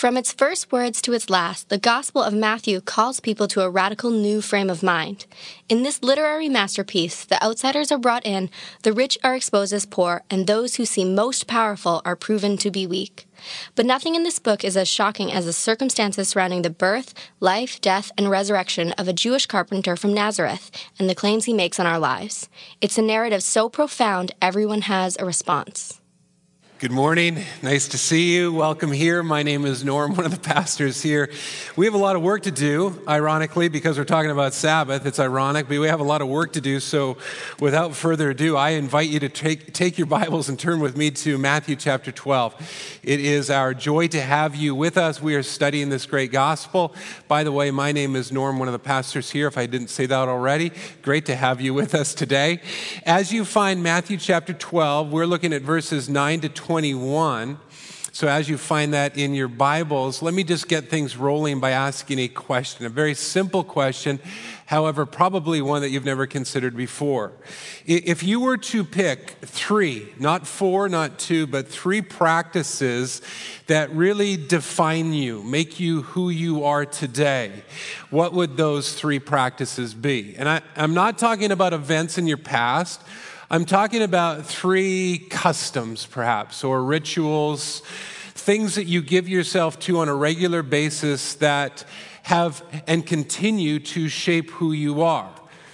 From its first words to its last, the Gospel of Matthew calls people to a radical new frame of mind. In this literary masterpiece, the outsiders are brought in, the rich are exposed as poor, and those who seem most powerful are proven to be weak. But nothing in this book is as shocking as the circumstances surrounding the birth, life, death, and resurrection of a Jewish carpenter from Nazareth and the claims he makes on our lives. It's a narrative so profound, everyone has a response. Good morning. Nice to see you. Welcome here. My name is Norm, one of the pastors here. We have a lot of work to do, ironically, because we're talking about Sabbath. It's ironic, but we have a lot of work to do. So without further ado, I invite you to take your Bibles and turn with me to Matthew chapter 12. It is our joy to have you with us. We are studying this great gospel. By the way, my name is Norm, one of the pastors here, if I didn't say that already. Great to have you with us today. As you find Matthew chapter 12, we're looking at verses 9 to 21. So as you find that in your Bibles, let me just get things rolling by asking a question, a very simple question, however, probably one that you've never considered before. If you were to pick three, not four, not two, but three practices that really define you, make you who you are today, what would those three practices be? And I'm not talking about events in your past. I'm talking about three customs, perhaps, or rituals, things that you give yourself to on a regular basis that have and continue to shape who you are.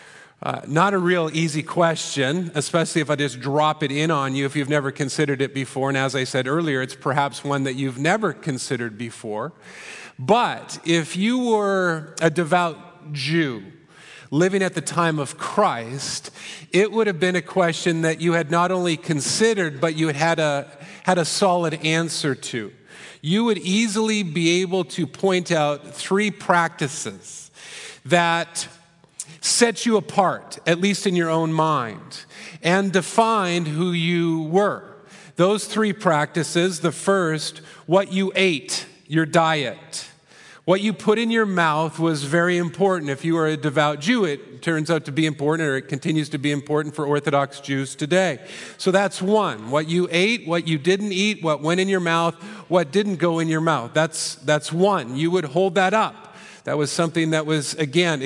Not a real easy question, especially if I just drop it in on you if you've never considered it before. And as I said earlier, it's perhaps one that you've never considered before. But if you were a devout Jew, living at the time of Christ, it would have been a question that you had not only considered, but you had a solid answer to. You would easily be able to point out three practices that set you apart, at least in your own mind, and defined who you were. Those three practices, the first, what you ate, your diet. What you put in your mouth was very important. If you are a devout Jew, it turns out to be important, or it continues to be important for Orthodox Jews today. So that's one. What you ate, what you didn't eat, what went in your mouth, what didn't go in your mouth. That's one. You would hold that up. That was something that was, again,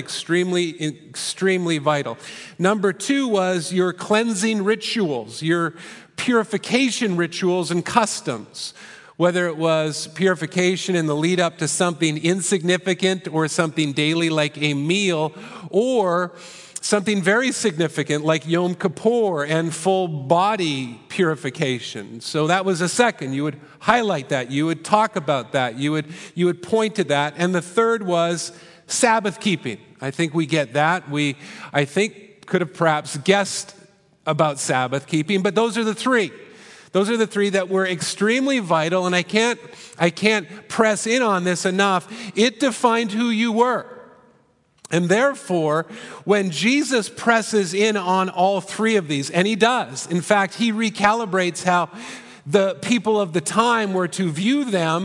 extremely vital. Number two was your cleansing rituals, your purification rituals and customs. Whether it was purification in the lead up to something insignificant or something daily like a meal, or something very significant like Yom Kippur and full body purification. So that was a second. You would highlight that. You would talk about that. You would point to that. And the third was Sabbath keeping. I think we get that. I think could have perhaps guessed about Sabbath keeping, but those are the three. Those are the three that were extremely vital, and I can't press in on this enough. It defined who you were. And therefore, when Jesus presses in on all three of these, and he does, in fact, he recalibrates how the people of the time were to view them,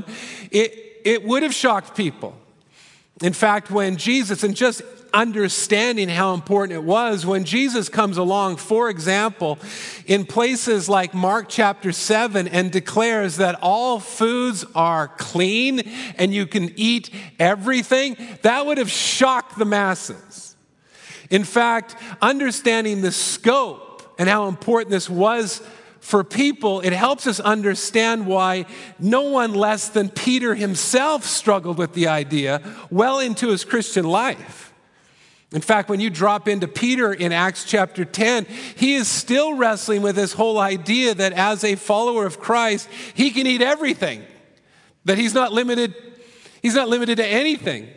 it would have shocked people. In fact, when Jesus, and just understanding how important it was, when Jesus comes along, for example, in places like Mark chapter 7 and declares that all foods are clean and you can eat everything, that would have shocked the masses. In fact, understanding the scope and how important this was for people, it helps us understand why no one less than Peter himself struggled with the idea well into his Christian life. In fact, when you drop into Peter in Acts chapter 10, he is still wrestling with this whole idea that as a follower of Christ, he can eat everything, that he's not limited to anything.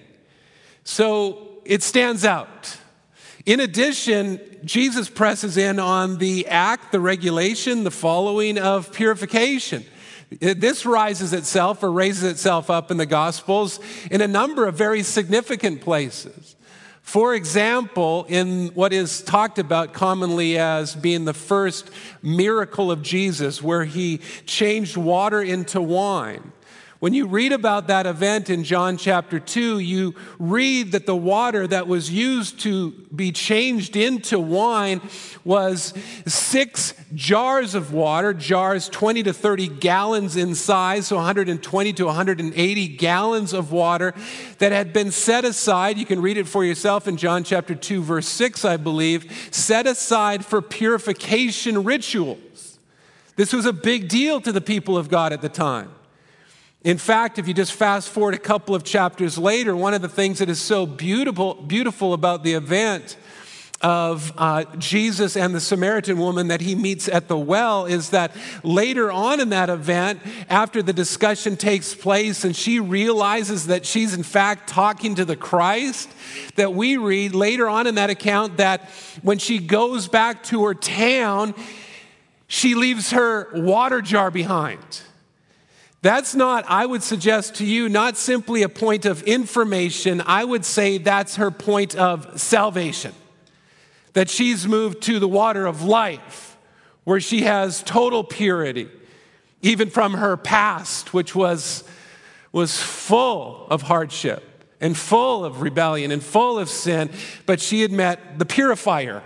So it stands out. In addition, Jesus presses in on the act, the regulation, the following of purification. This raises itself up in the Gospels in a number of very significant places. For example, in what is talked about commonly as being the first miracle of Jesus, where he changed water into wine. When you read about that event in John chapter 2, you read that the water that was used to be changed into wine was 6 jars of water, jars 20 to 30 gallons in size, so 120 to 180 gallons of water that had been set aside. You can read it for yourself in John chapter 2, verse 6, I believe, set aside for purification rituals. This was a big deal to the people of God at the time. In fact, if you just fast forward a couple of chapters later, one of the things that is so beautiful about the event of Jesus and the Samaritan woman that he meets at the well is that later on in that event, after the discussion takes place and she realizes that she's in fact talking to the Christ, that we read later on in that account that when she goes back to her town, she leaves her water jar behind. That's not, I would suggest to you, not simply a point of information. I would say that's her point of salvation. That she's moved to the water of life, where she has total purity, even from her past, which was full of hardship and full of rebellion and full of sin, but she had met the purifier.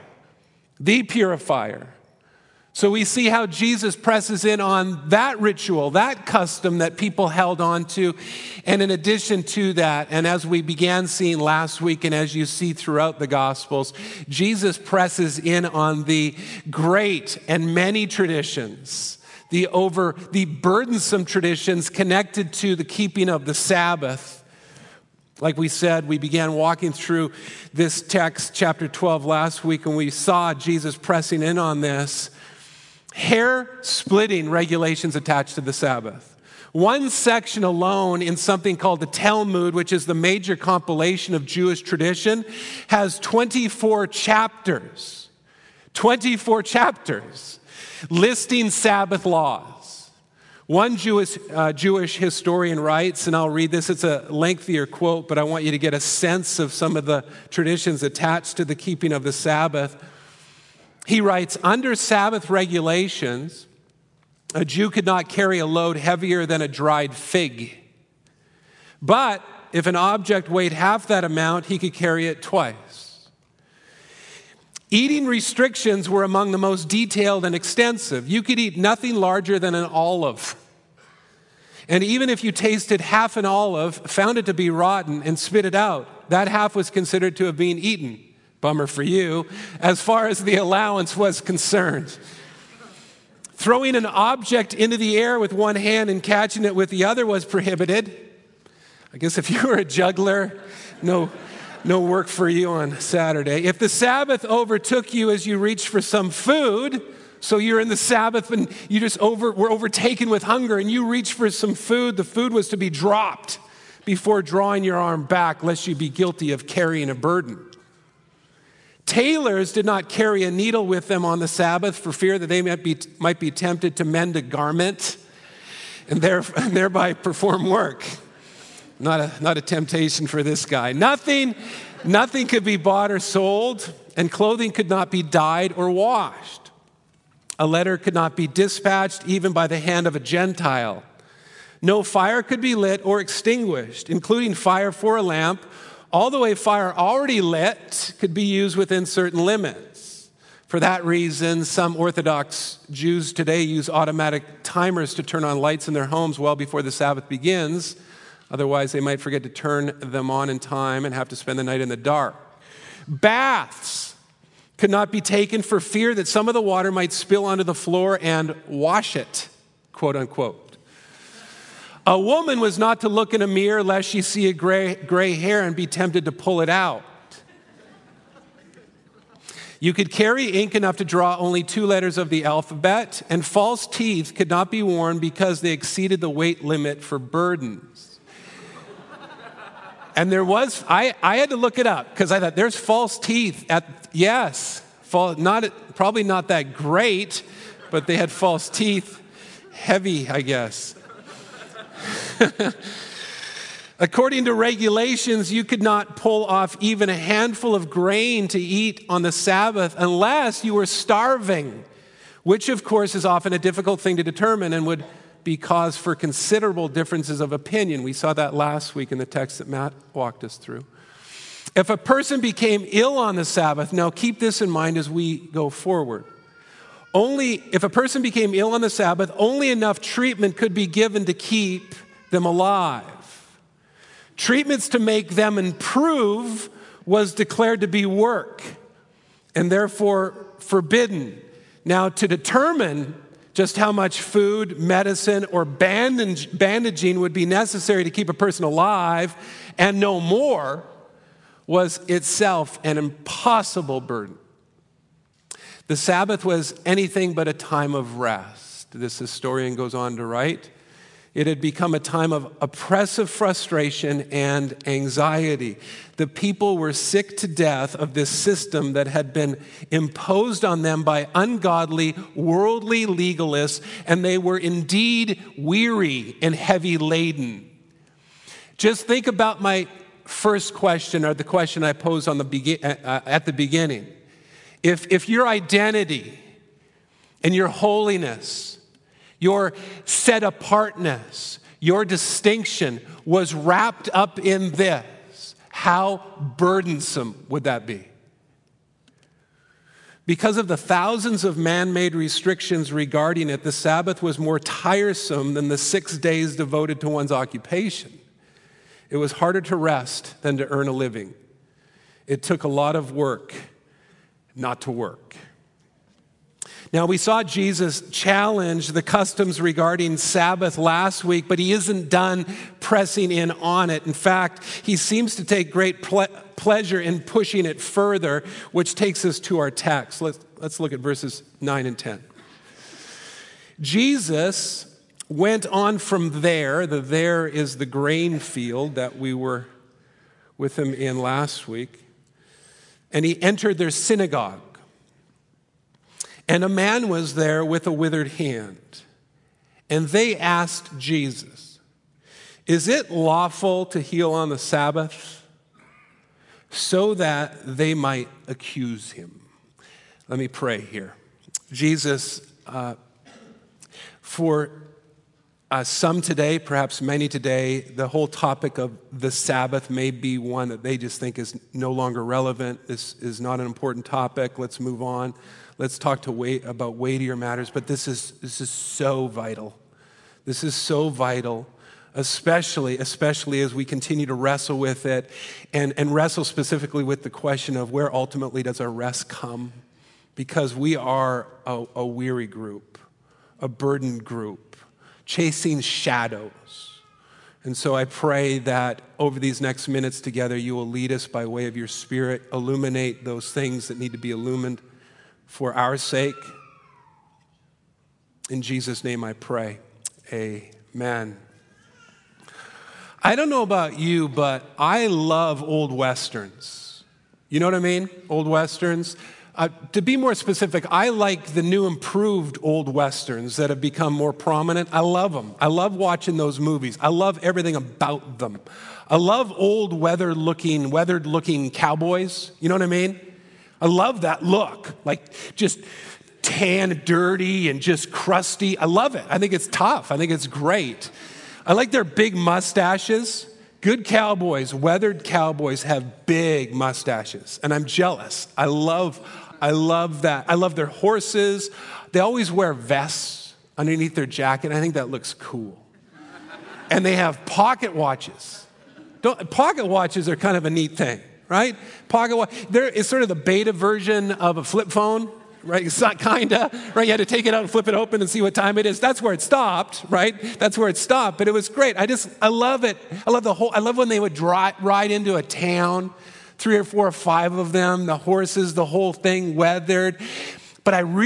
So we see how Jesus presses in on that ritual, that custom that people held on to. And in addition to that, and as we began seeing last week and as you see throughout the Gospels, Jesus presses in on the great and many traditions, the burdensome traditions connected to the keeping of the Sabbath. Like we said, we began walking through this text, chapter 12, last week, and we saw Jesus pressing in on this. Hair-splitting regulations attached to the Sabbath. One section alone in something called the Talmud, which is the major compilation of Jewish tradition, has 24 chapters. 24 chapters listing Sabbath laws. One Jewish historian writes, and I'll read this, it's a lengthier quote, but I want you to get a sense of some of the traditions attached to the keeping of the Sabbath. He writes, under Sabbath regulations, a Jew could not carry a load heavier than a dried fig. But if an object weighed half that amount, he could carry it twice. Eating restrictions were among the most detailed and extensive. You could eat nothing larger than an olive. And even if you tasted half an olive, found it to be rotten, and spit it out, that half was considered to have been eaten. Bummer for you, as far as the allowance was concerned. Throwing an object into the air with one hand and catching it with the other was prohibited. I guess if you were a juggler, no work for you on Saturday. If the Sabbath overtook you as you reached for some food, so you're in the Sabbath and you just were overtaken with hunger and you reach for some food, the food was to be dropped before drawing your arm back, lest you be guilty of carrying a burden. Tailors did not carry a needle with them on the Sabbath for fear that they might be tempted to mend a garment and thereby perform work. Not a temptation for this guy. Nothing could be bought or sold, and clothing could not be dyed or washed. A letter could not be dispatched even by the hand of a Gentile. No fire could be lit or extinguished, including fire for a lamp, although a fire already lit could be used within certain limits. For that reason, some Orthodox Jews today use automatic timers to turn on lights in their homes well before the Sabbath begins. Otherwise, they might forget to turn them on in time and have to spend the night in the dark. Baths could not be taken for fear that some of the water might spill onto the floor and wash it, quote unquote. A woman was not to look in a mirror lest she see a gray hair and be tempted to pull it out. You could carry ink enough to draw only 2 letters of the alphabet, and false teeth could not be worn because they exceeded the weight limit for burdens. And there was, I had to look it up because I thought there's false teeth probably not that great, but they had false teeth, heavy, I guess. According to regulations, you could not pull off even a handful of grain to eat on the Sabbath unless you were starving, which of course is often a difficult thing to determine and would be cause for considerable differences of opinion. We saw that last week in the text that Matt walked us through. If a person became ill on the Sabbath, now keep this in mind as we go forward. If a person became ill on the Sabbath, only enough treatment could be given to keep them alive. Treatments to make them improve was declared to be work and therefore forbidden. Now, to determine just how much food, medicine, or bandaging would be necessary to keep a person alive and no more was itself an impossible burden. The Sabbath was anything but a time of rest. This historian goes on to write, it had become a time of oppressive frustration and anxiety. The people were sick to death of this system that had been imposed on them by ungodly, worldly legalists, and they were indeed weary and heavy laden. Just think about my first question, or the question I posed at the beginning. If your identity and your holiness, your set-apartness, your distinction was wrapped up in this, how burdensome would that be? Because of the thousands of man-made restrictions regarding it, the Sabbath was more tiresome than the 6 days devoted to one's occupation. It was harder to rest than to earn a living. It took a lot of work not to work. Now, we saw Jesus challenge the customs regarding Sabbath last week, but he isn't done pressing in on it. In fact, he seems to take great pleasure in pushing it further, which takes us to our text. Let's look at verses 9 and 10. Jesus went on from there. The there is the grain field that we were with him in last week. And he entered their synagogue. And a man was there with a withered hand. And they asked Jesus, "Is it lawful to heal on the Sabbath?" So that they might accuse him. Let me pray here. Jesus, for some today, perhaps many today, the whole topic of the Sabbath may be one that they just think is no longer relevant. This is not an important topic. Let's move on. Let's talk about weightier matters. But this is so vital. This is so vital, especially as we continue to wrestle with it and wrestle specifically with the question of where ultimately does our rest come? Because we are a weary group, a burdened group, chasing shadows. And so I pray that over these next minutes together, you will lead us by way of your Spirit, illuminate those things that need to be illumined for our sake. In Jesus' name I pray. Amen. I don't know about you, but I love old Westerns. You know what I mean? Old Westerns. To be more specific, I like the new improved old Westerns that have become more prominent. I love them. I love watching those movies. I love everything about them. I love old weathered looking cowboys. You know what I mean? I love that look, like just tan, dirty, and just crusty. I love it. I think it's tough. I think it's great. I like their big mustaches. Good cowboys, weathered cowboys have big mustaches, and I'm jealous. I love that. I love their horses. They always wear vests underneath their jacket. I think that looks cool. And they have pocket watches. Pocket watches are kind of a neat thing, right? Pocket watch. It's sort of the beta version of a flip phone, right? It's not kinda, right? You had to take it out and flip it open and see what time it is. That's where it stopped, right? That's where it stopped, but it was great. I love it. I love when they would ride into a town, 3 or 4 or 5 of them, the horses, the whole thing weathered. But and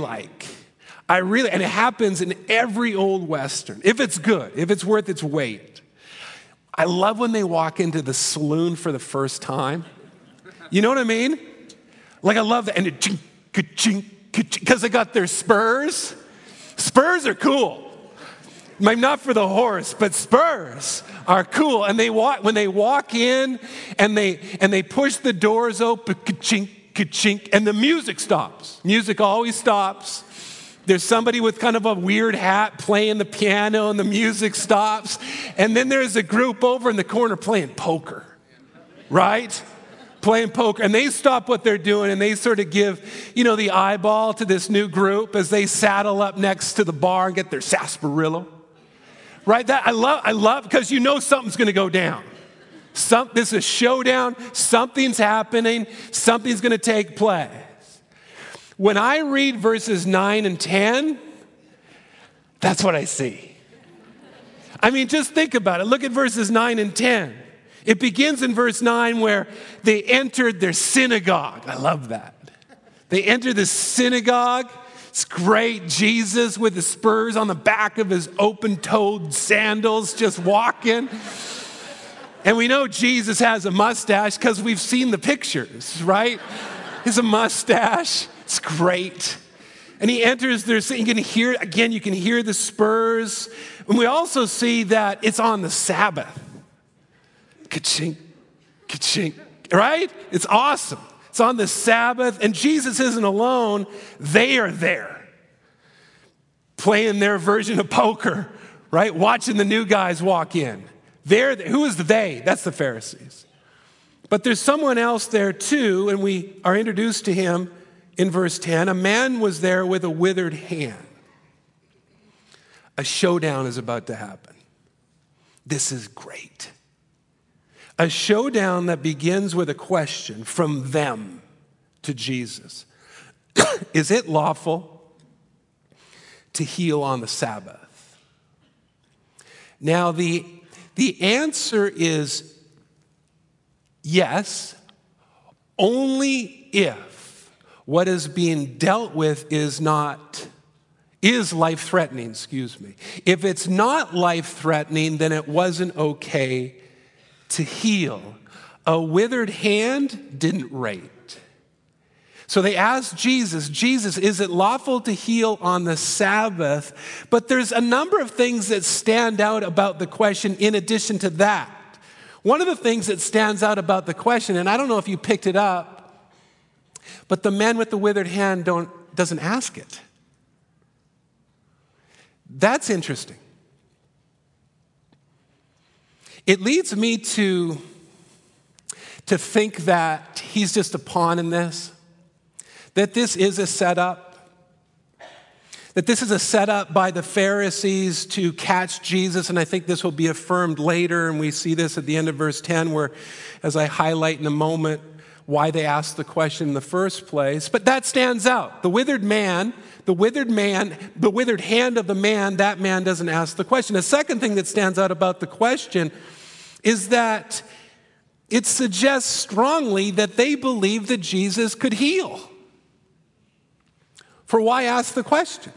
it happens in every old Western. If it's good, if it's worth its weight. I love when they walk into the saloon for the first time. You know what I mean? Like I love that. And it because they got their spurs. Spurs are cool. Maybe not for the horse, but spurs are cool. And when they walk in and they push the doors open, ka-chink, ka-chink, and the music stops. Music always stops. There's somebody with kind of a weird hat playing the piano and the music stops. And then there's a group over in the corner playing poker, right? Playing poker. And they stop what they're doing and they sort of give, the eyeball to this new group as they saddle up next to the bar and get their sarsaparilla. Right? That I love because something's going to go down. This is a showdown. Something's happening. Something's going to take place. When I read verses 9 and 10, that's what I see. I mean, just think about it. Look at verses 9 and 10. It begins in verse 9 where they entered their synagogue. I love that. They enter the synagogue. It's great. Jesus with the spurs on the back of his open-toed sandals just walking. And we know Jesus has a mustache because we've seen the pictures, right? He has a mustache. It's great. And he enters there. You can hear the spurs. And we also see that it's on the Sabbath. Ka-chink, ka-chink, right? It's awesome. It's on the Sabbath. And Jesus isn't alone. They are there. Playing their version of poker, right? Watching the new guys walk in. Who is the they? That's the Pharisees. But there's someone else there too, and we are introduced to him in verse 10. A man was there with a withered hand. A showdown is about to happen. This is great. A showdown that begins with a question from them to Jesus. Is it lawful to heal on the Sabbath? Now, the answer is yes, only if what is being dealt with is life-threatening, If it's not life-threatening, then it wasn't okay to heal. A withered hand didn't rate. So they asked Jesus, is it lawful to heal on the Sabbath? But there's a number of things that stand out about the question in addition to that. One of the things that stands out about the question, and I don't know if you picked it up, but the man with the withered hand doesn't ask it. That's interesting. It leads me to think that he's just a pawn in this, that this is a setup, that this is a setup by the Pharisees to catch Jesus, and I think this will be affirmed later, and we see this at the end of verse 10 where, as I highlight in a moment, why they asked the question in the first place. But that stands out. The withered hand of the man, that man doesn't ask the question. The second thing that stands out about the question is that it suggests strongly that they believe that Jesus could heal. For why ask the question?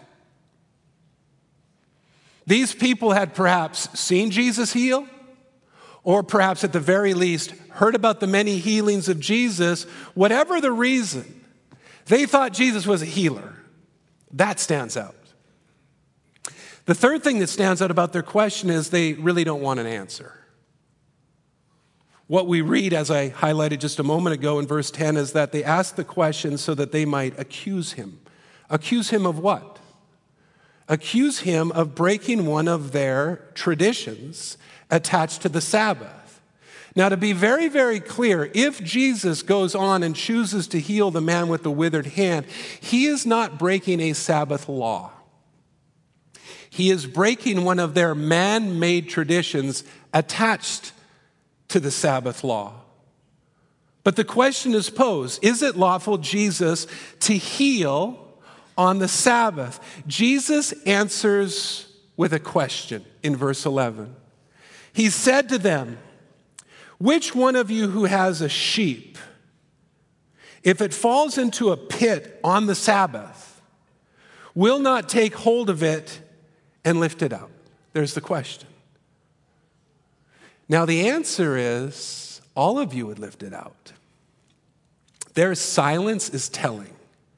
These people had perhaps seen Jesus heal, or perhaps at the very least heard about the many healings of Jesus. Whatever the reason, they thought Jesus was a healer. That stands out. The third thing that stands out about their question is they really don't want an answer. What we read, as I highlighted just a moment ago in verse 10, is that they asked the question so that they might accuse him. Accuse him of what? Accuse him of breaking one of their traditions attached to the Sabbath. Now, to be very, very clear, if Jesus goes on and chooses to heal the man with the withered hand, he is not breaking a Sabbath law. He is breaking one of their man-made traditions attached to the Sabbath law. But the question is posed, is it lawful, Jesus, to heal on the Sabbath? Jesus answers with a question in verse 11. He said to them, which one of you who has a sheep, if it falls into a pit on the Sabbath, will not take hold of it and lift it up? There's the question. Now, the answer is all of you would lift it out. Their silence is telling.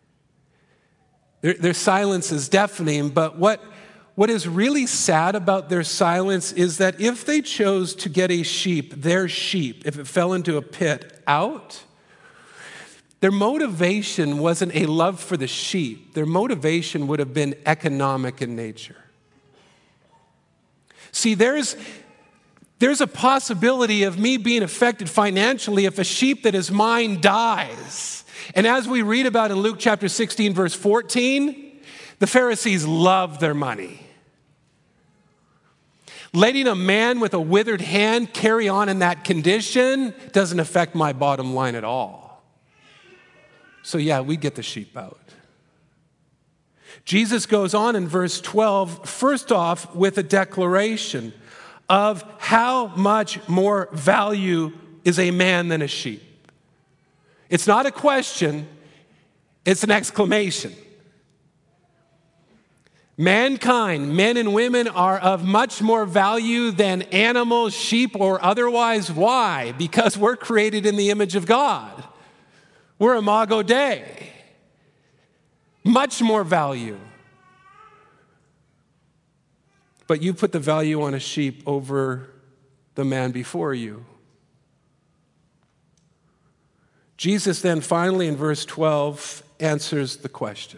Their silence is deafening, but what is really sad about their silence is that if they chose to get their sheep, if it fell into a pit, out, Their motivation wasn't a love for the sheep. Their motivation would have been economic in nature. See, there's a possibility of me being affected financially if a sheep that is mine dies. And as we read about in Luke chapter 16, verse 14, the Pharisees loved their money. Letting a man with a withered hand carry on in that condition doesn't affect my bottom line at all. So yeah, we get the sheep out. Jesus goes on in verse 12, first off with a declaration of how much more value is a man than a sheep. It's not a question, it's an exclamation. Mankind, men and women, are of much more value than animals, sheep, or otherwise. Why? Because we're created in the image of God. We're imago Dei. Much more value. But you put the value on a sheep over the man before you. Jesus then finally in verse 12 answers the question.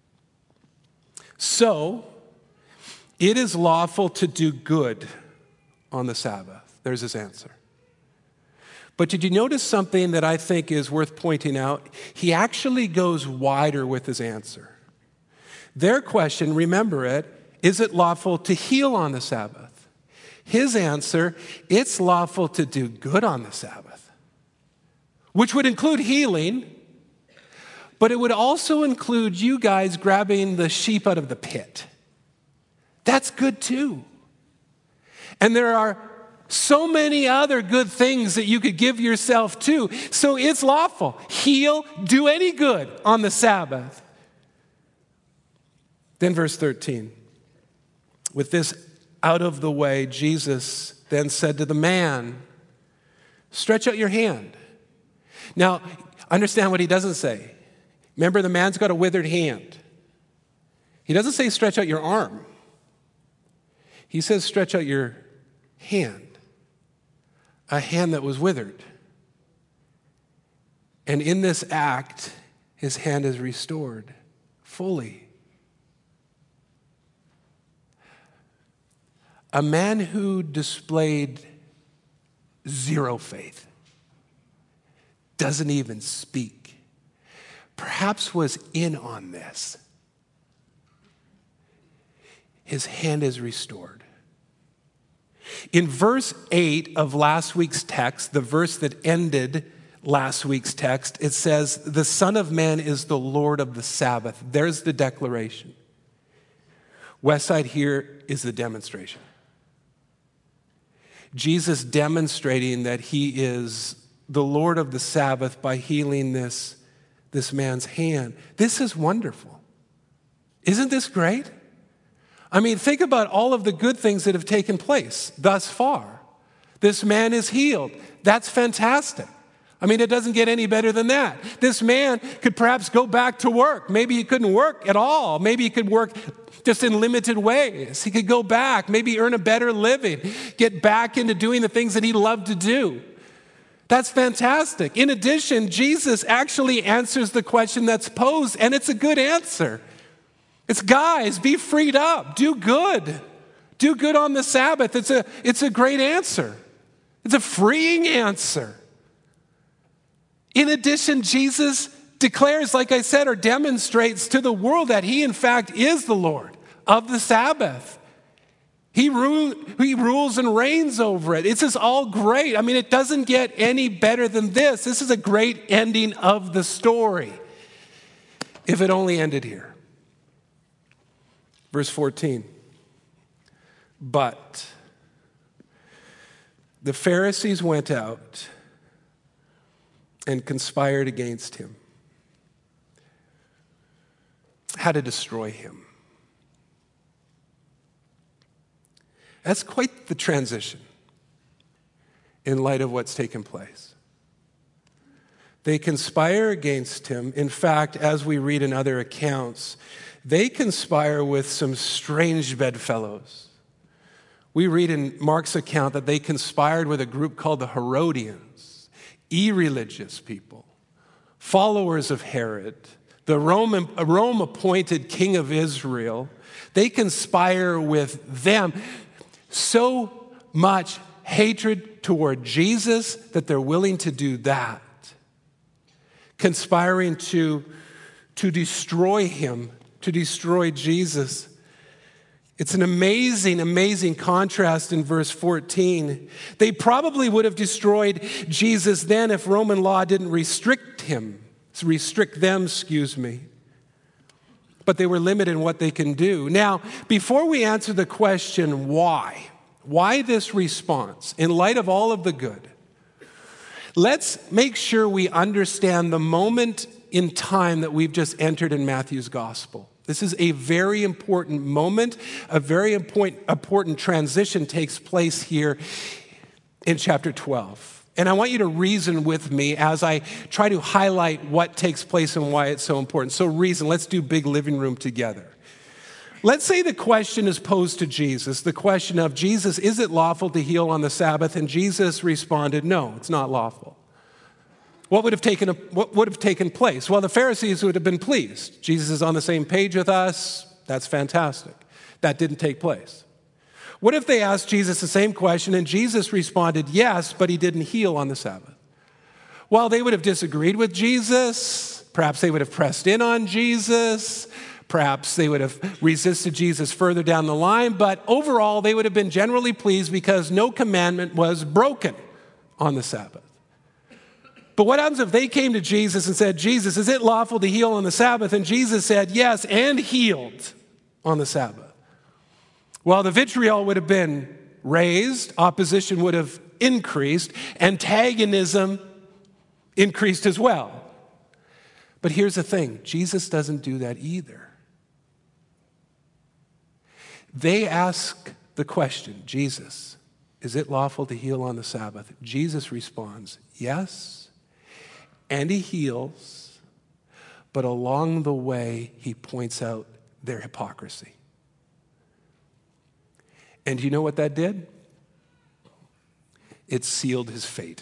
So, it is lawful to do good on the Sabbath. There's his answer. But did you notice something that I think is worth pointing out? He actually goes wider with his answer. Their question, remember it, is it lawful to heal on the Sabbath? His answer, it's lawful to do good on the Sabbath, which would include healing, but it would also include you guys grabbing the sheep out of the pit. That's good too. And there are so many other good things that you could give yourself to. So it's lawful. Heal, do any good on the Sabbath. Then verse 13. With this out of the way, Jesus then said to the man, stretch out your hand. Now, understand what he doesn't say. Remember, the man's got a withered hand. He doesn't say stretch out your arm. He says stretch out your hand. A hand that was withered. And in this act, his hand is restored fully. A man who displayed zero faith, doesn't even speak, perhaps was in on this. His hand is restored. In verse 8 of last week's text, the verse that ended last week's text, it says, the Son of Man is the Lord of the Sabbath. There's the declaration. Westside here is the demonstration. Jesus demonstrating that he is the Lord of the Sabbath by healing this man's hand. This is wonderful. Isn't this great? I mean, think about all of the good things that have taken place thus far. This man is healed. That's fantastic. I mean, it doesn't get any better than that. This man could perhaps go back to work. Maybe he couldn't work at all. Maybe he could work just in limited ways. He could go back, maybe earn a better living, get back into doing the things that he loved to do. That's fantastic. In addition, Jesus actually answers the question that's posed, and it's a good answer. It's, guys, be freed up. Do good. Do good on the Sabbath. It's a great answer. It's a freeing answer. In addition, Jesus declares, like I said, or demonstrates to the world that he, in fact, is the Lord of the Sabbath. He rules and reigns over it. This is all great. I mean, it doesn't get any better than this. This is a great ending of the story. If it only ended here. Verse 14. But the Pharisees went out and conspired against him, how to destroy him. That's quite the transition in light of what's taken place. They conspire against him. In fact, as we read in other accounts, they conspire with some strange bedfellows. We read in Mark's account that they conspired with a group called the Herodians, irreligious people followers of Herod, the Rome-appointed king of Israel, they conspire with them so much hatred toward Jesus that they're willing to do that, conspiring to destroy him, to destroy Jesus. It's an amazing, amazing contrast in verse 14. They probably would have destroyed Jesus then if Roman law didn't restrict them. But they were limited in what they can do. Now, before we answer the question, why this response, in light of all of the good, let's make sure we understand the moment in time that we've just entered in Matthew's gospel. This is a very important moment. A very important transition takes place here in chapter 12. And I want you to reason with me as I try to highlight what takes place and why it's so important. So reason, let's do big living room together. Let's say the question is posed to Jesus, the question of, Jesus, is it lawful to heal on the Sabbath? And Jesus responded, no, it's not lawful. What would have taken place? Well, the Pharisees would have been pleased. Jesus is on the same page with us. That's fantastic. That didn't take place. What if they asked Jesus the same question and Jesus responded, yes, but he didn't heal on the Sabbath? Well, they would have disagreed with Jesus. Perhaps they would have pressed in on Jesus. Perhaps they would have resisted Jesus further down the line. But overall, they would have been generally pleased because no commandment was broken on the Sabbath. But what happens if they came to Jesus and said, Jesus, is it lawful to heal on the Sabbath? And Jesus said, yes, and healed on the Sabbath. Well, the vitriol would have been raised, opposition would have increased, antagonism increased as well. But here's the thing, Jesus doesn't do that either. They ask the question, Jesus, is it lawful to heal on the Sabbath? Jesus responds, yes, and he heals, but along the way, he points out their hypocrisy. And you know what that did? It sealed his fate.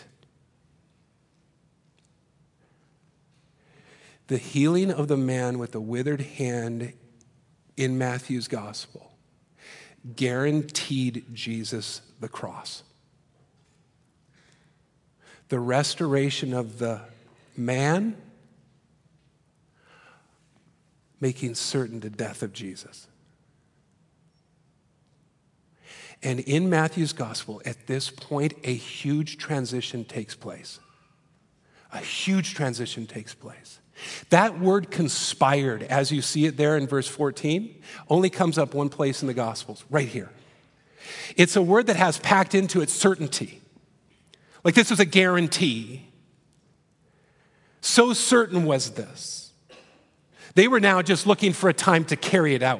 The healing of the man with the withered hand in Matthew's gospel guaranteed Jesus the cross. The restoration of the man, making certain the death of Jesus. And in Matthew's gospel, at this point, a huge transition takes place. A huge transition takes place. That word conspired, as you see it there in verse 14, only comes up one place in the Gospels, right here. It's a word that has packed into it certainty. Like this was a guarantee. So certain was this. They were now just looking for a time to carry it out.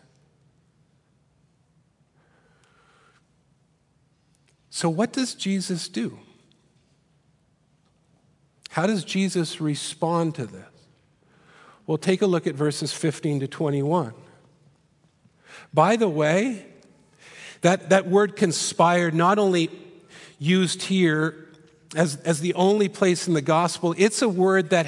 So what does Jesus do? How does Jesus respond to this? Well, take a look at verses 15 to 21. By the way, that word conspired, not only used here as the only place in the gospel, it's a word that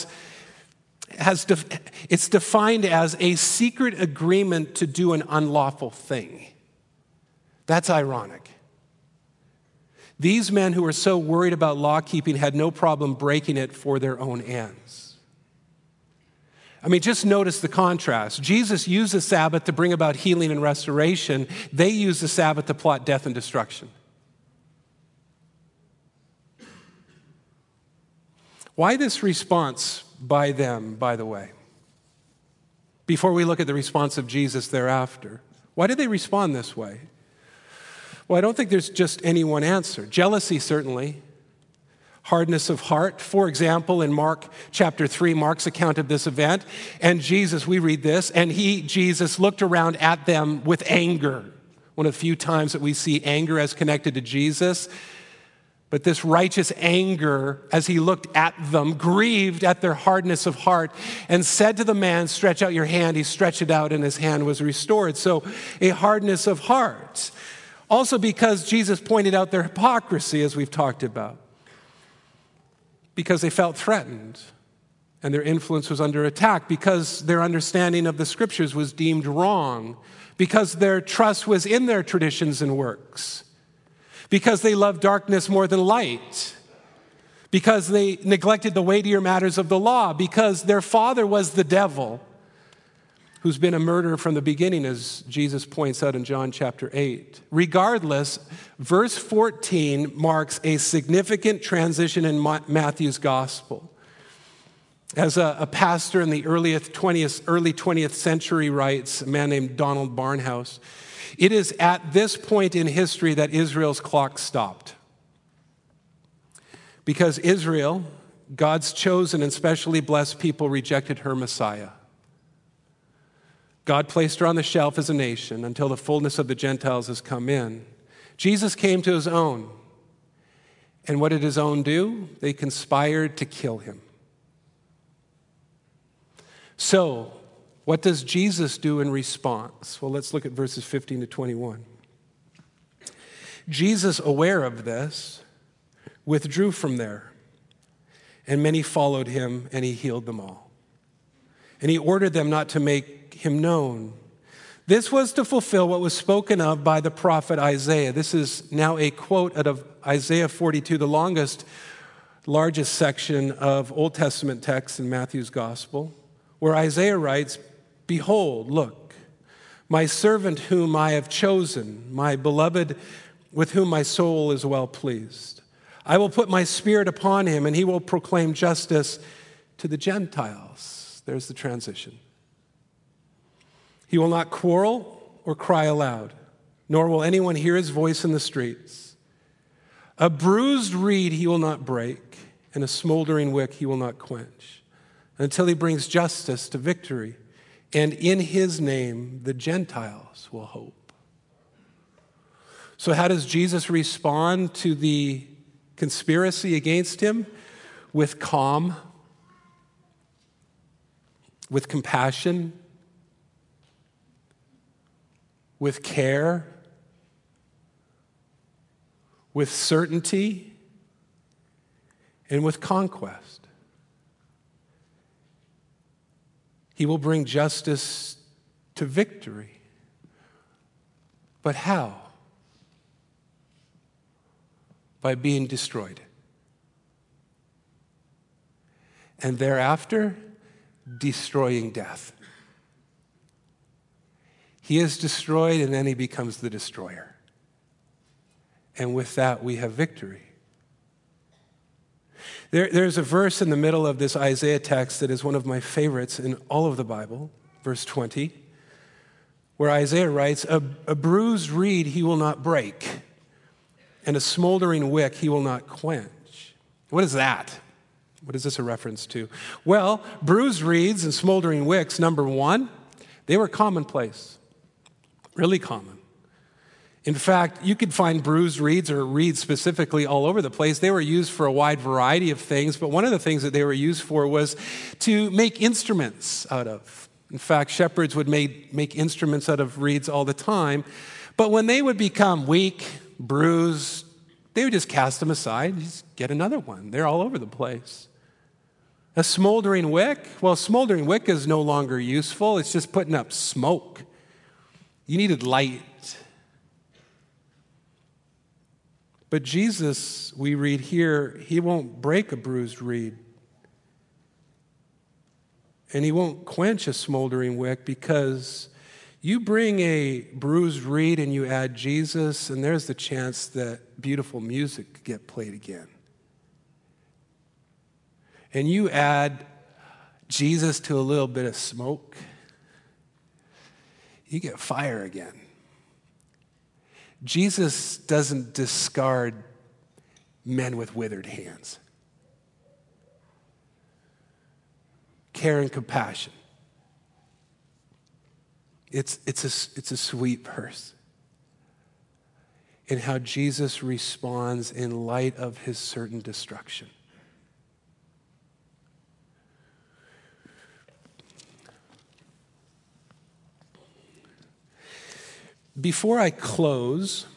it's defined as a secret agreement to do an unlawful thing. That's ironic. These men who were so worried about law keeping had no problem breaking it for their own ends. I mean, just notice the contrast. Jesus used the Sabbath to bring about healing and restoration. They used the Sabbath to plot death and destruction. Why this response by them, by the way? Before we look at the response of Jesus thereafter, why did they respond this way? Well, I don't think there's just any one answer. Jealousy, certainly. Hardness of heart. For example, in Mark chapter 3, Mark's account of this event, and Jesus, we read this, and Jesus, looked around at them with anger. One of the few times that we see anger as connected to Jesus. But this righteous anger, as he looked at them, grieved at their hardness of heart, and said to the man, stretch out your hand. He stretched it out, and his hand was restored. So a hardness of heart. Also because Jesus pointed out their hypocrisy, as we've talked about. Because they felt threatened. and their influence was under attack because their understanding of the scriptures was deemed wrong, because their trust was in their traditions and works, because they loved darkness more than light, because they neglected the weightier matters of the law, because their father was the devil, who's been a murderer from the beginning, as Jesus points out in John chapter 8. Regardless, verse 14 marks a significant transition in Matthew's gospel. As a pastor in the early 20th century writes, a man named Donald Barnhouse, it is at this point in history that Israel's clock stopped. Because Israel, God's chosen and specially blessed people, rejected her Messiah. God placed her on the shelf as a nation until the fullness of the Gentiles has come in. Jesus came to his own. And what did his own do? They conspired to kill him. So, what does Jesus do in response? Well, let's look at verses 15 to 21. Jesus, aware of this, withdrew from there, and many followed him, and he healed them all. And he ordered them not to make him known. This was to fulfill what was spoken of by the prophet Isaiah. This is now a quote out of Isaiah 42, the largest section of Old Testament text in Matthew's gospel, where Isaiah writes, "Behold, look, my servant whom I have chosen, my beloved with whom my soul is well pleased. I will put my spirit upon him, and he will proclaim justice to the Gentiles." There's the transition. "He will not quarrel or cry aloud, nor will anyone hear his voice in the streets. A bruised reed he will not break, and a smoldering wick he will not quench, until he brings justice to victory, and in his name the Gentiles will hope." So how does Jesus respond to the conspiracy against him? With calm, with compassion, with care, with certainty, and with conquest. He will bring justice to victory. But how? By being destroyed. And thereafter, destroying death. He is destroyed, and then he becomes the destroyer. And with that, we have victory. There's a verse in the middle of this Isaiah text that is one of my favorites in all of the Bible, verse 20, where Isaiah writes, a bruised reed he will not break, and a smoldering wick he will not quench. What is that? What is this a reference to? Well, bruised reeds and smoldering wicks, number one, they were commonplace, really common. In fact, you could find bruised reeds or reeds specifically all over the place. They were used for a wide variety of things, but one of the things that they were used for was to make instruments out of. In fact, shepherds would make instruments out of reeds all the time, but when they would become weak, bruised, they would just cast them aside and just get another one. They're all over the place. A smoldering wick, well, smoldering wick is no longer useful. It's just putting up smoke. You needed light. But Jesus, we read here, he won't break a bruised reed. And he won't quench a smoldering wick, because you bring a bruised reed and you add Jesus, and there's the chance that beautiful music could get played again. And you add Jesus to a little bit of smoke, you get fire again. Jesus doesn't discard men with withered hands. Care and compassion. It's a sweet verse. In how Jesus responds in light of his certain destruction. Before I close,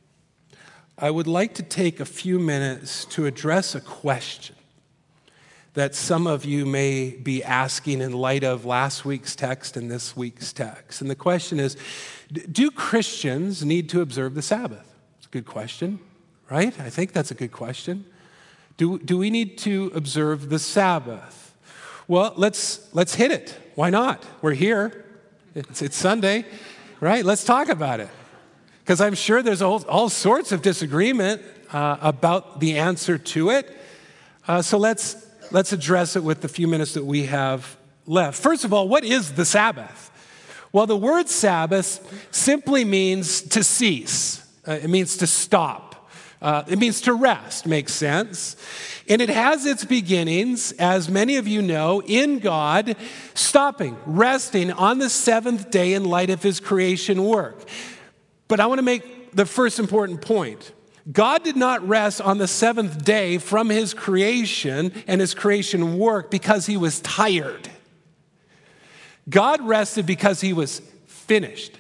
I would like to take a few minutes to address a question that some of you may be asking in light of last week's text and this week's text. And the question is, do Christians need to observe the Sabbath? It's a good question, right? I think that's a good question. Do we need to observe the Sabbath? Well, let's hit it. Why not? We're here. It's Sunday, right? Let's talk about it. Because I'm sure there's all sorts of disagreement about the answer to it. So let's address it with the few minutes that we have left. First of all, what is the Sabbath? Well, the word Sabbath simply means to cease. It means to stop. It means to rest, makes sense. And it has its beginnings, as many of you know, in God stopping, resting on the seventh day in light of his creation work. But I want to make the first important point. God did not rest on the seventh day from his creation and his creation work because he was tired. God rested because he was finished.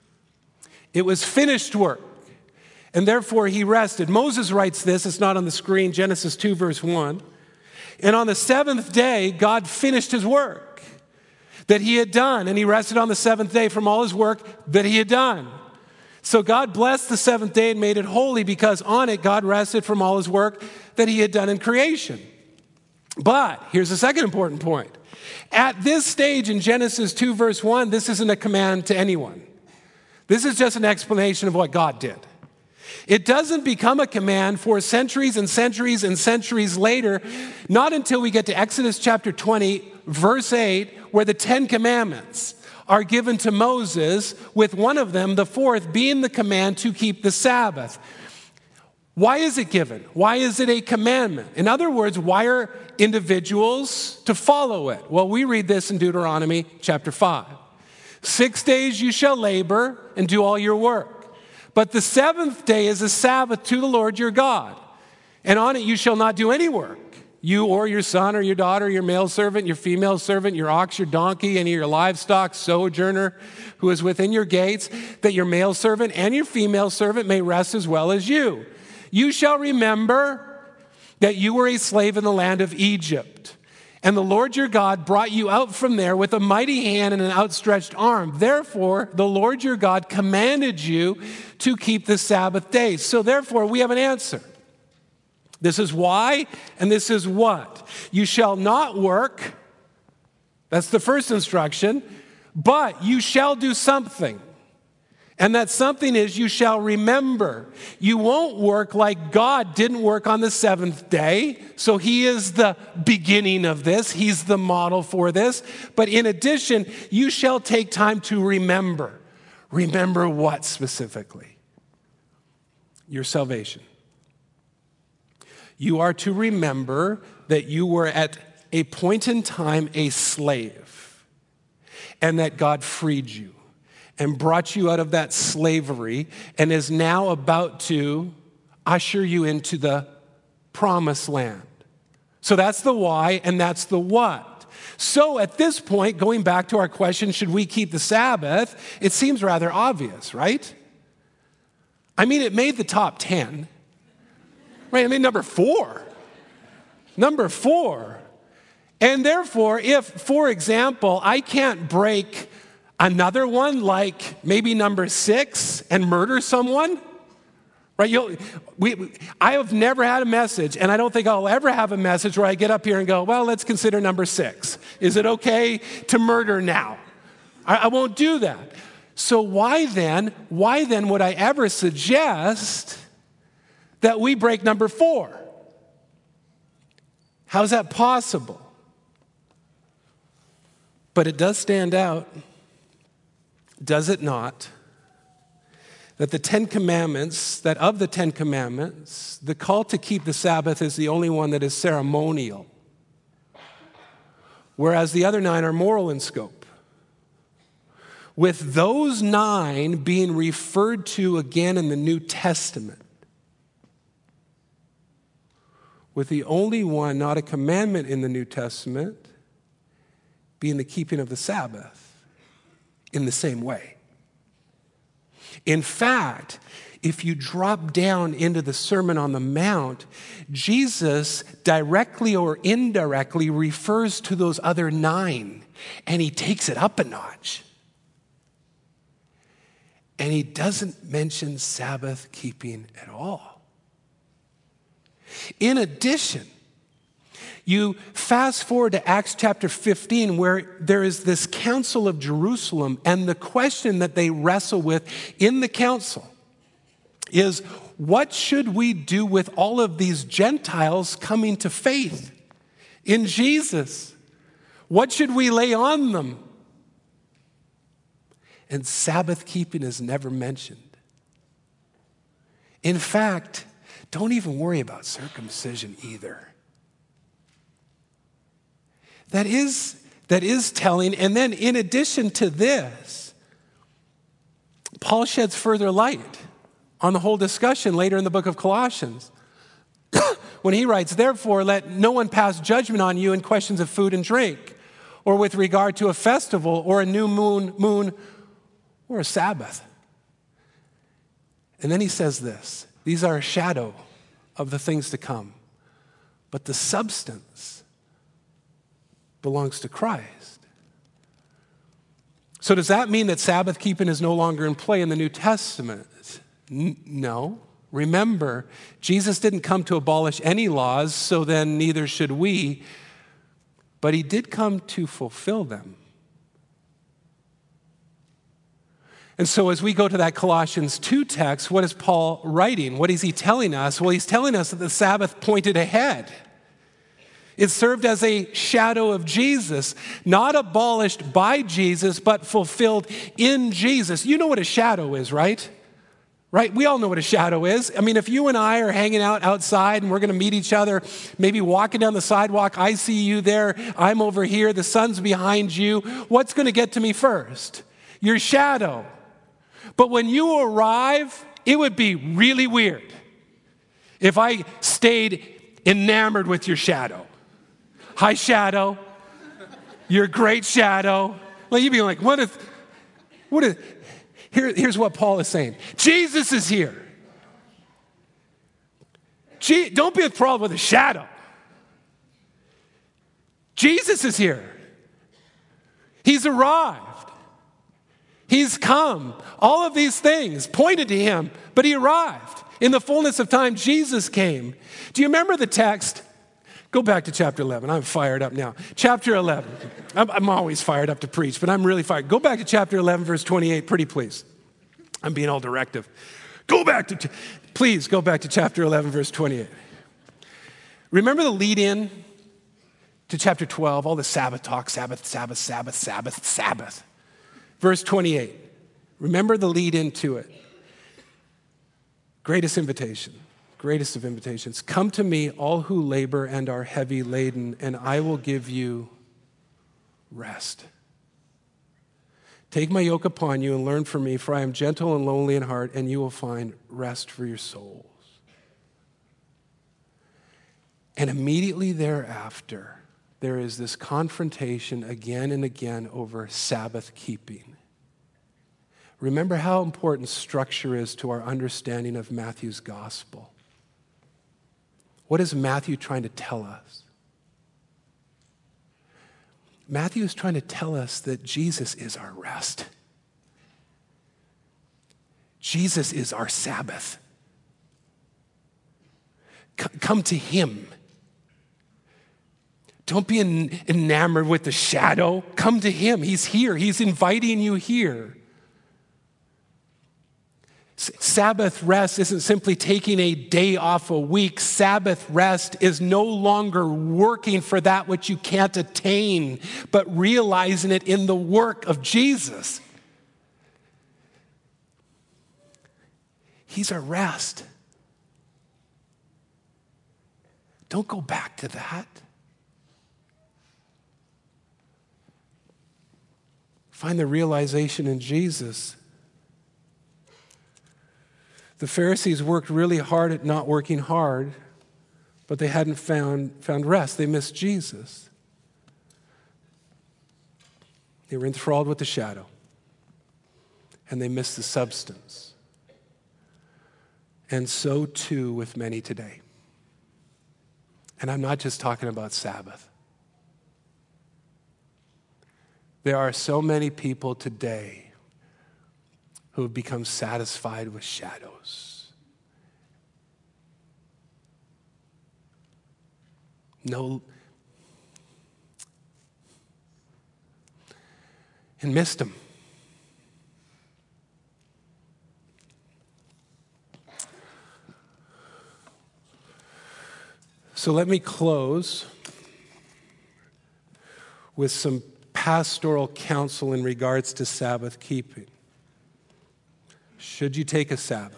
It was finished work. And therefore he rested. Moses writes this, it's not on the screen, Genesis 2 verse 1. And on the seventh day, God finished his work that he had done. And he rested on the seventh day from all his work that he had done. So God blessed the seventh day and made it holy because on it God rested from all his work that he had done in creation. But here's the second important point. At this stage in Genesis 2 verse 1, this isn't a command to anyone. This is just an explanation of what God did. It doesn't become a command for centuries and centuries and centuries later, not until we get to Exodus chapter 20, verse 8, where the 10 commandments are given to Moses, with one of them, the fourth, being the command to keep the Sabbath. Why is it given? Why is it a commandment? In other words, why are individuals to follow it? Well, we read this in Deuteronomy chapter 5. 6 days you shall labor and do all your work. But the seventh day is a Sabbath to the Lord your God. And on it you shall not do any work. You or your son or your daughter, your male servant, your female servant, your ox, your donkey, any of your livestock, sojourner who is within your gates, that your male servant and your female servant may rest as well as you. You shall remember that you were a slave in the land of Egypt. And the Lord your God brought you out from there with a mighty hand and an outstretched arm. Therefore, the Lord your God commanded you to keep the Sabbath day. So therefore, we have an answer. This is why, and this is what. You shall not work. That's the first instruction. But you shall do something. And that something is you shall remember. You won't work like God didn't work on the seventh day. So he is the beginning of this. He's the model for this. But in addition, you shall take time to remember. Remember what specifically? Your salvation. You are to remember that you were at a point in time a slave and that God freed you and brought you out of that slavery and is now about to usher you into the promised land. So that's the why and that's the what. So at this point, going back to our question, should we keep the Sabbath? It seems rather obvious, right? I mean, it made the top 10. Right, I mean, number 4. Number 4. And therefore, if, for example, I can't break another one, like maybe number 6, and murder someone, right? I have never had a message, and I don't think I'll ever have a message where I get up here and go, well, let's consider number 6. Is it okay to murder now? I won't do that. So why then would I ever suggest that we break number 4? How is that possible? But it does stand out, does it not, that of the 10 Commandments, the call to keep the Sabbath is the only one that is ceremonial, whereas the other 9 are moral in scope. With those 9 being referred to again in the New Testament, with the only one, not a commandment in the New Testament, being the keeping of the Sabbath in the same way. In fact, if you drop down into the Sermon on the Mount, Jesus directly or indirectly refers to those other 9, and he takes it up a notch. And he doesn't mention Sabbath keeping at all. In addition, you fast forward to Acts chapter 15, where there is this council of Jerusalem, and the question that they wrestle with in the council is, what should we do with all of these Gentiles coming to faith in Jesus? What should we lay on them? And Sabbath keeping is never mentioned. In fact, don't even worry about circumcision either. That is telling. And then in addition to this, Paul sheds further light on the whole discussion later in the book of Colossians when he writes, "Therefore, let no one pass judgment on you in questions of food and drink, or with regard to a festival, or a new moon, or a Sabbath." And then he says this, "These are a shadow of the things to come, but the substance belongs to Christ." So does that mean that Sabbath keeping is no longer in play in the New Testament? No. Remember, Jesus didn't come to abolish any laws, so then neither should we, but he did come to fulfill them. And so as we go to that Colossians 2 text, what is Paul writing? What is he telling us? Well, he's telling us that the Sabbath pointed ahead. It served as a shadow of Jesus, not abolished by Jesus, but fulfilled in Jesus. You know what a shadow is, right? Right? We all know what a shadow is. I mean, if you and I are hanging out outside and we're going to meet each other, maybe walking down the sidewalk, I see you there, I'm over here, the sun's behind you, what's going to get to me first? Your shadow. But when you arrive, it would be really weird if I stayed enamored with your shadow. Hi, shadow. You're a great shadow. Well, you'd be like, what is, here's what Paul is saying. Jesus is here. Don't be enthralled with a shadow. Jesus is here. He's arrived. He's come. All of these things pointed to him, but he arrived. In the fullness of time, Jesus came. Do you remember the text? Go back to chapter 11. I'm fired up now. Chapter 11. I'm always fired up to preach, but I'm really fired. Go back to chapter 11, verse 28, pretty please. I'm being all directive. Please go back to chapter 11, verse 28. Remember the lead-in to chapter 12, all the Sabbath talk, Sabbath, Sabbath, Sabbath, Sabbath, Sabbath. Verse 28. Remember the lead-in to it. Greatest invitation. Greatest of invitations. Come to me, all who labor and are heavy laden, and I will give you rest. Take my yoke upon you and learn from me, for I am gentle and lowly in heart, and you will find rest for your souls. And immediately thereafter, there is this confrontation again and again over Sabbath keeping. Remember how important structure is to our understanding of Matthew's gospel. What is Matthew trying to tell us? Matthew is trying to tell us that Jesus is our rest. Jesus is our Sabbath. Come to him. Don't be enamored with the shadow. Come to him. He's here. He's inviting you here. Sabbath rest isn't simply taking a day off a week. Sabbath rest is no longer working for that which you can't attain, but realizing it in the work of Jesus. He's our rest. Don't go back to that. Find the realization in Jesus. The Pharisees worked really hard at not working hard, but they hadn't found rest. They missed Jesus. They were enthralled with the shadow, and they missed the substance. And so too with many today. And I'm not just talking about Sabbath. There are so many people today who have become satisfied with shadows. And missed them. So let me close with some pastoral counsel in regards to Sabbath keeping. Should you take a Sabbath?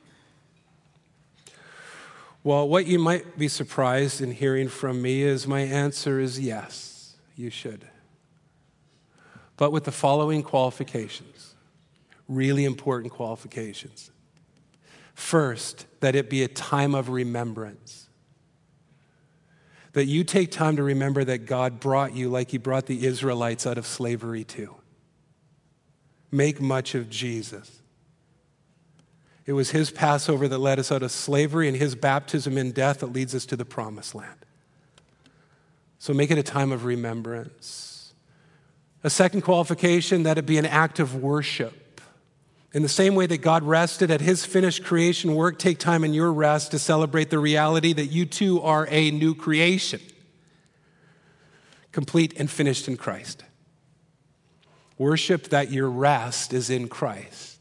Well, what you might be surprised in hearing from me is my answer is yes, you should. But with the following qualifications, really important qualifications. First, that it be a time of remembrance. That you take time to remember that God brought you like he brought the Israelites out of slavery too. Make much of Jesus. It was his Passover that led us out of slavery and his baptism in death that leads us to the promised land. So make it a time of remembrance. A second qualification, that it be an act of worship. In the same way that God rested at his finished creation work, take time in your rest to celebrate the reality that you too are a new creation, complete and finished in Christ. Worship that your rest is in Christ.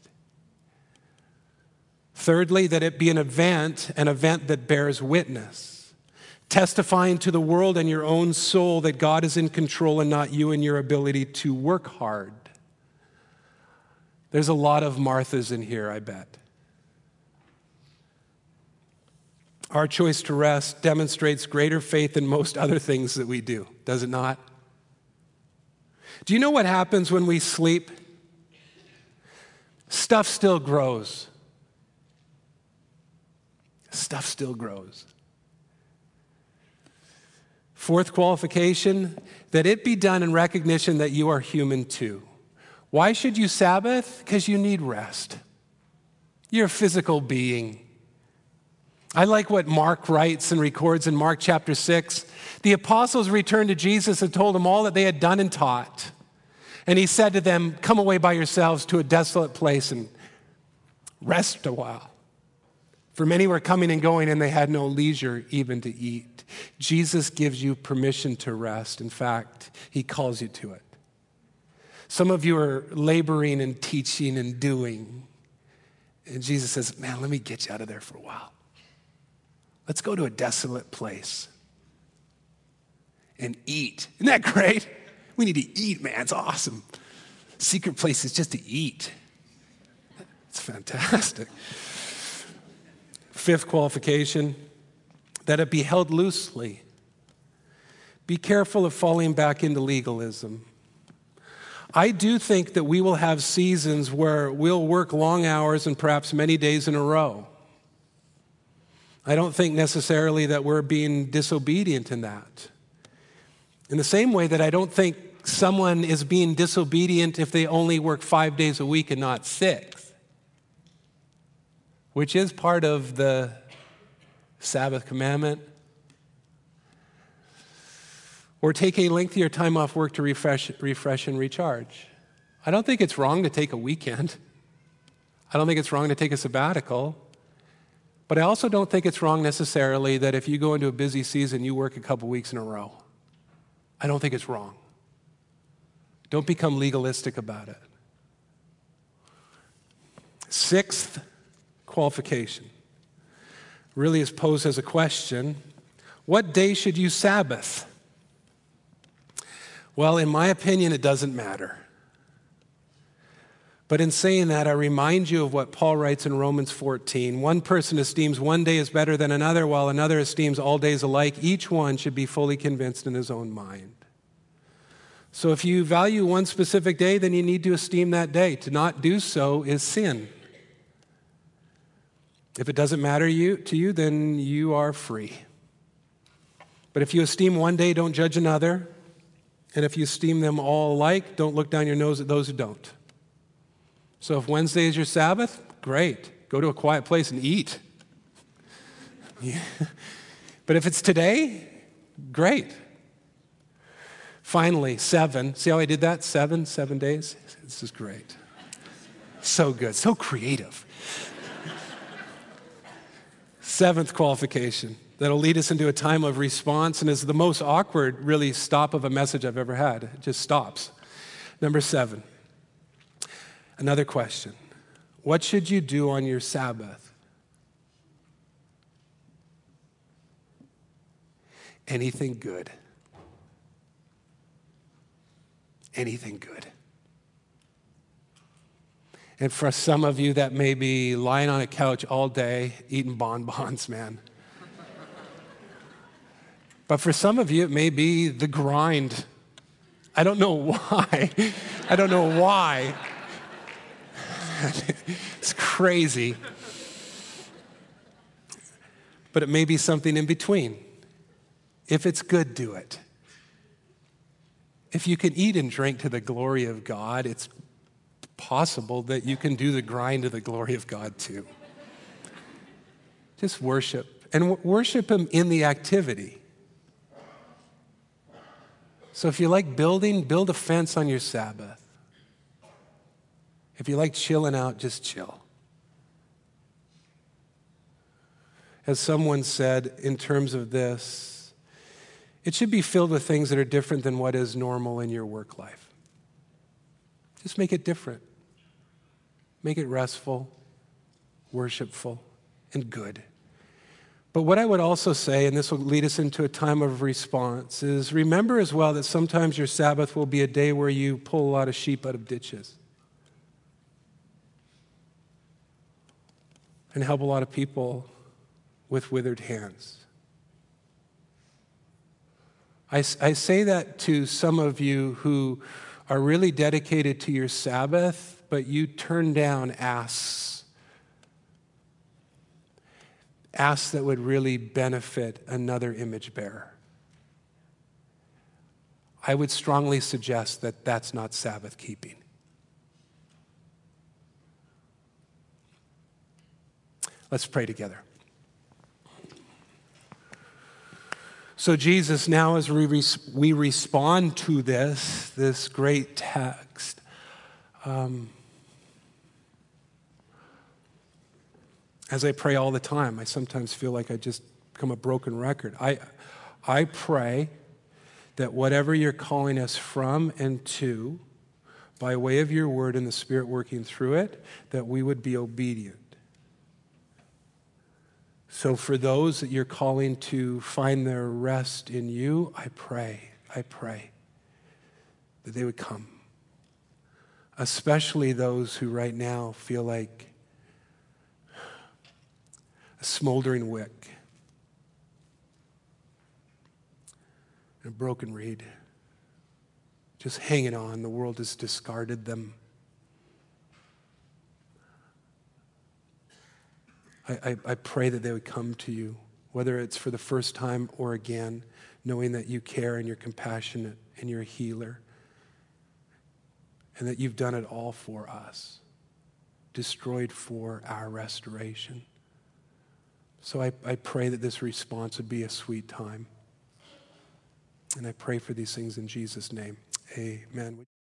Thirdly, that it be an event that bears witness, testifying to the world and your own soul that God is in control and not you and your ability to work hard. There's a lot of Marthas in here, I bet. Our choice to rest demonstrates greater faith than most other things that we do, does it not? Do you know what happens when we sleep? Stuff still grows. Stuff still grows. Fourth qualification, that it be done in recognition that you are human too. Why should you Sabbath? Because you need rest. You're a physical being. I like what Mark writes and records in Mark chapter 6. The apostles returned to Jesus and told him all that they had done and taught. And he said to them, come away by yourselves to a desolate place and rest a while. For many were coming and going, and they had no leisure even to eat. Jesus gives you permission to rest. In fact, he calls you to it. Some of you are laboring and teaching and doing. And Jesus says, man, let me get you out of there for a while. Let's go to a desolate place and eat. Isn't that great? We need to eat, man. It's awesome. Secret place is just to eat. It's fantastic. Fifth qualification, that it be held loosely. Be careful of falling back into legalism. I do think that we will have seasons where we'll work long hours and perhaps many days in a row. I don't think necessarily that we're being disobedient in that. In the same way that I don't think someone is being disobedient if they only work 5 days a week and not 6, which is part of the Sabbath commandment. Or take a lengthier time off work to refresh and recharge. I don't think it's wrong to take a weekend. I don't think it's wrong to take a sabbatical. But I also don't think it's wrong necessarily that if you go into a busy season, you work a couple weeks in a row. I don't think it's wrong. Don't become legalistic about it. Sixth qualification really is posed as a question. What day should you Sabbath? Well, in my opinion, it doesn't matter. But in saying that, I remind you of what Paul writes in Romans 14. One person esteems one day as better than another, while another esteems all days alike. Each one should be fully convinced in his own mind. So if you value one specific day, then you need to esteem that day. To not do so is sin. If it doesn't matter to you, then you are free. But if you esteem one day, don't judge another. And if you esteem them all alike, don't look down your nose at those who don't. So if Wednesday is your Sabbath, great. Go to a quiet place and eat. Yeah. But if it's today, great. Finally, 7. See how I did that? 7 days? This is great. So good, so creative. 7th qualification that'll lead us into a time of response and is the most awkward, really, stop of a message I've ever had. It just stops. Number 7, another question. What should you do on your Sabbath? Anything good. Anything good. And for some of you, that may be lying on a couch all day, eating bonbons, man. But for some of you, it may be the grind. I don't know why. I don't know why. It's crazy. But it may be something in between. If it's good, do it. If you can eat and drink to the glory of God, it's possible that you can do the grind to the glory of God too. Just worship. And worship Him in the activity. So if you like building, build a fence on your Sabbath. If you like chilling out, just chill. As someone said in terms of this, it should be filled with things that are different than what is normal in your work life. Just make it different. Make it restful, worshipful, and good. But what I would also say, and this will lead us into a time of response, is remember as well that sometimes your Sabbath will be a day where you pull a lot of sheep out of ditches and help a lot of people with withered hands. I say that to some of you who are really dedicated to your Sabbath, but you turn down asks that would really benefit another image bearer. I would strongly suggest that that's not Sabbath keeping. Let's pray together. So Jesus, now as we respond to this great text, as I pray all the time, I sometimes feel like I just become a broken record. I pray that whatever you're calling us from and to, by way of your word and the Spirit working through it, that we would be obedient. So for those that you're calling to find their rest in you, I pray that they would come. Especially those who right now feel like a smoldering wick, and a broken reed, just hanging on. The world has discarded them. I pray that they would come to you, whether it's for the first time or again, knowing that you care and you're compassionate and you're a healer, and that you've done it all for us, destroyed for our restoration. So I pray that this response would be a sweet time. And I pray for these things in Jesus' name. Amen.